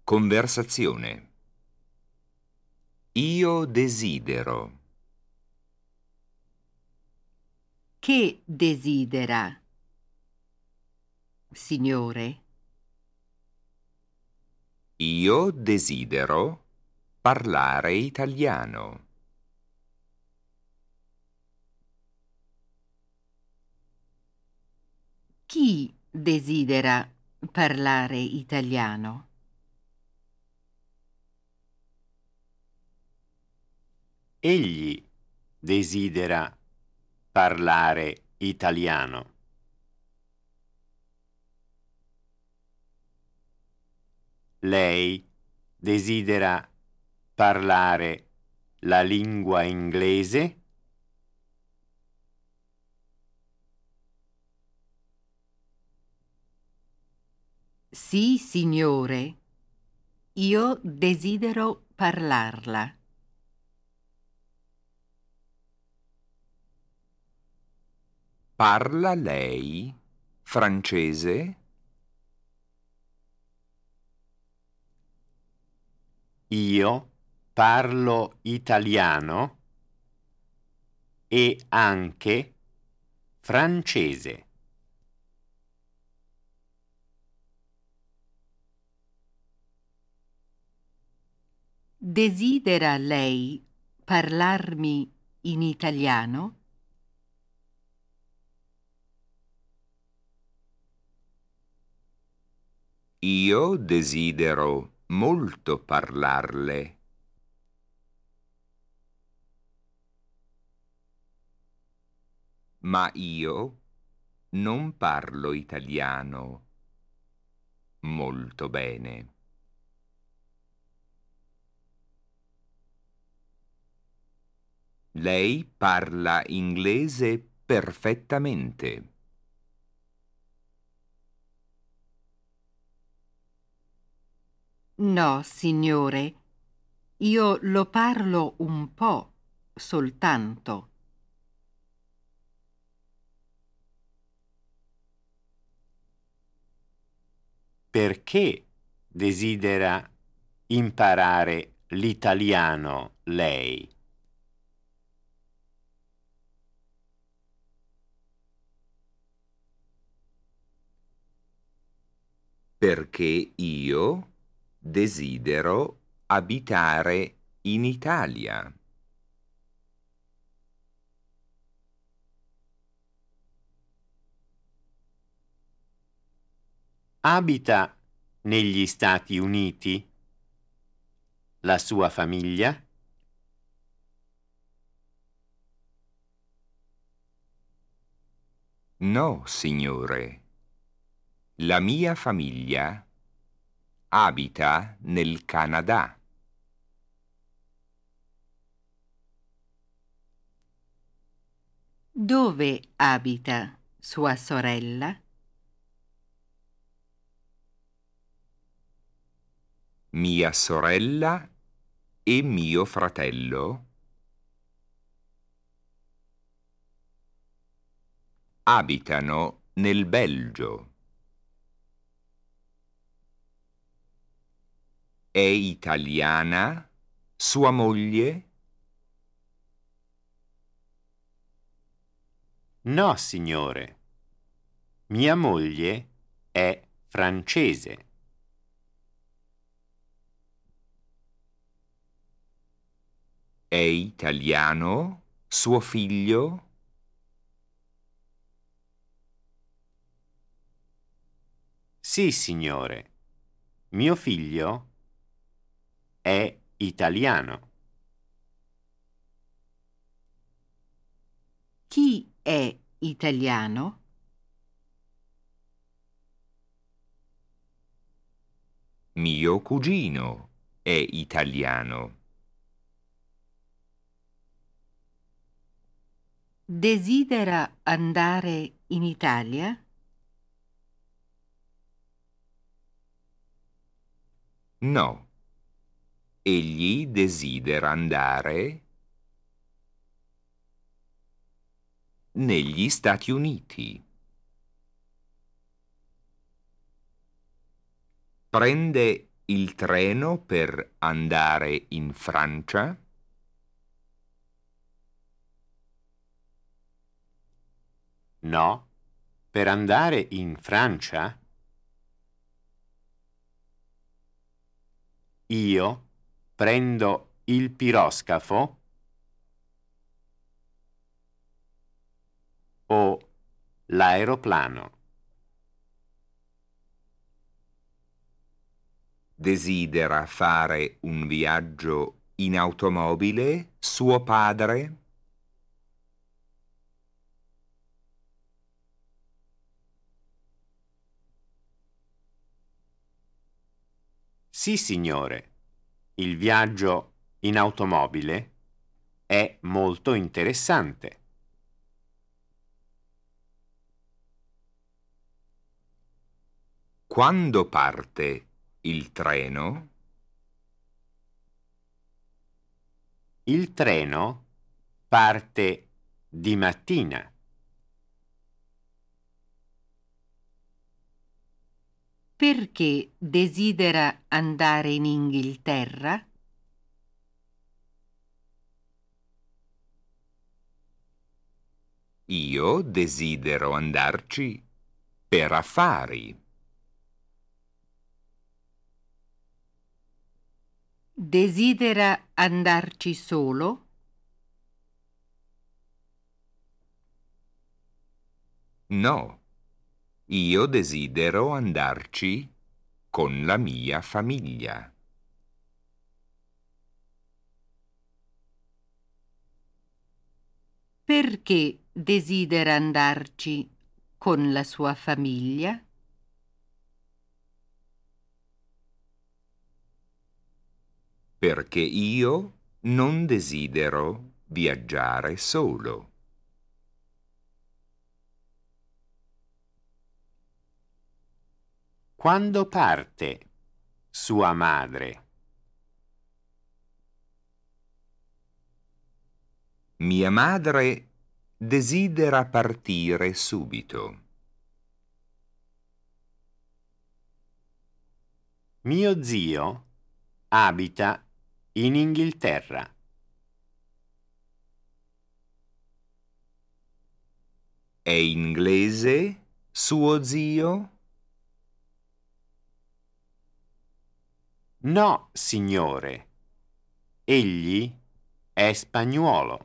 Conversazione. Io desidero. Che desidera, signore? Io desidero parlare italiano. Chi desidera parlare italiano? Egli desidera parlare italiano. Lei desidera parlare la lingua inglese? Sì, signore. Io desidero parlarla. Parla lei francese? Io parlo italiano e anche francese. Desidera lei parlarmi in italiano? Io desidero molto parlarle. Ma io non parlo italiano molto bene. Lei parla inglese perfettamente. No, signore. Io lo parlo un po' soltanto. Perché desidera imparare l'italiano lei? Perché io desidero abitare in Italia. Abita negli Stati Uniti? La sua famiglia? No, signore. La mia famiglia abita nel Canada. Dove abita sua sorella? Mia sorella e mio fratello abitano nel Belgio. È italiana sua moglie? No, signore. Mia moglie è francese. È italiano suo figlio? Sì, signore. Mio figlio è italiano. Chi è italiano? Mio cugino è italiano. Desidera andare in Italia? No. Egli desidera andare negli Stati Uniti. Prende il treno per andare in Francia? No, per andare in Francia? Io prendo il piroscafo o l'aeroplano. Desidera fare un viaggio in automobile suo padre? Sì, signore. Il viaggio in automobile è molto interessante. Quando parte il treno? Il treno parte di mattina. Perché desidera andare in Inghilterra? Io desidero andarci per affari. Desidera andarci solo? No, io desidero andarci con la mia famiglia. Perché desidera andarci con la sua famiglia? Perché io non desidero viaggiare solo. Quando parte sua madre? Mia madre desidera partire subito. Mio zio abita in Inghilterra. È inglese suo zio? No, signore. Egli è spagnuolo.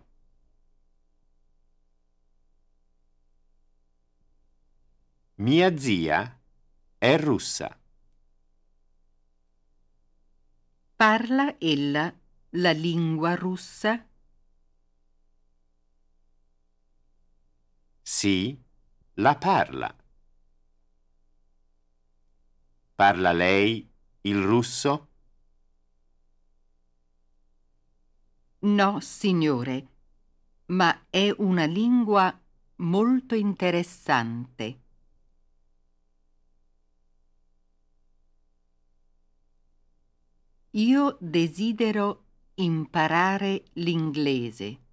Mia zia è russa. Parla ella la lingua russa? Sì, la parla. Parla lei il russo? No, signore, ma è una lingua molto interessante. Io desidero imparare l'inglese.